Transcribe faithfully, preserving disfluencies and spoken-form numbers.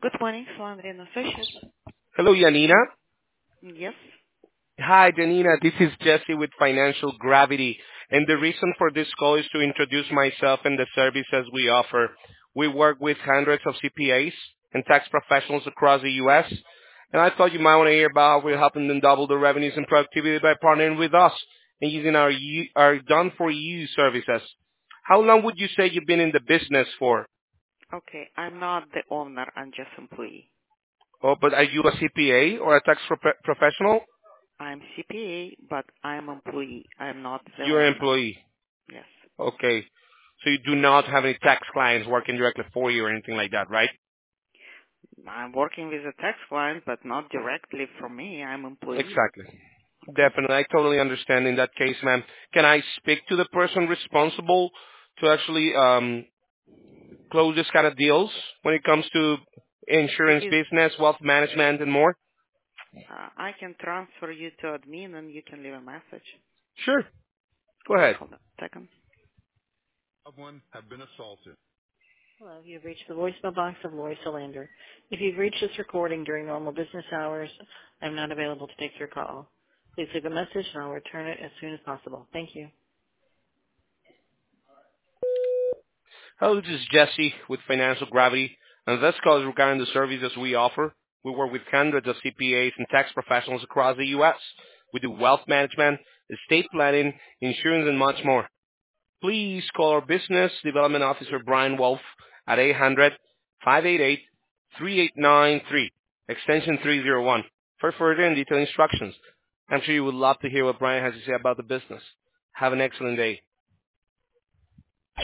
Good morning, Slandry and Associates. Hello, Janina. Yes. Hi, Janina. This is Jesse with Financial Gravity, and the reason for this call is to introduce myself and the services we offer. We work with hundreds of C P As and tax professionals across the U S, and I thought you might want to hear about how we're helping them double their revenues and productivity by partnering with us and using our U- our done-for-you services. How long would you say you've been in the business for? Okay, I'm not the owner, I'm just employee. Oh, but are you a C P A or a tax pro- professional? I'm C P A, but I'm employee. I'm not the You're an owner. employee. Yes. Okay. So you do not have any tax clients working directly for you or anything like that, right? I'm working with a tax client, but not directly for me. I'm employee. Exactly. Definitely. I totally understand in that case, ma'am. Can I speak to the person responsible to actually um, close this kind of deals when it comes to If insurance you, business, wealth management, and more? uh, I can transfer you to admin and you can leave a message. Sure. Go Okay, ahead. hold on a second. Loved one have been assaulted. Hello, you've reached the voicemail box of Lori Solander. If you've reached this recording during normal business hours, I'm not available to take your call. Please leave a message and I'll return it as soon as possible. Thank you. Hello, this is Jesse with Financial Gravity, and this call is regarding the services we offer. We work with hundreds of C P As and tax professionals across the U S. We do wealth management, estate planning, insurance, and much more. Please call our Business Development Officer, Brian Wolf, at eight hundred, five eight eight, three eight nine three, extension three oh one, for further and detailed instructions. I'm sure you would love to hear what Brian has to say about the business. Have an excellent day.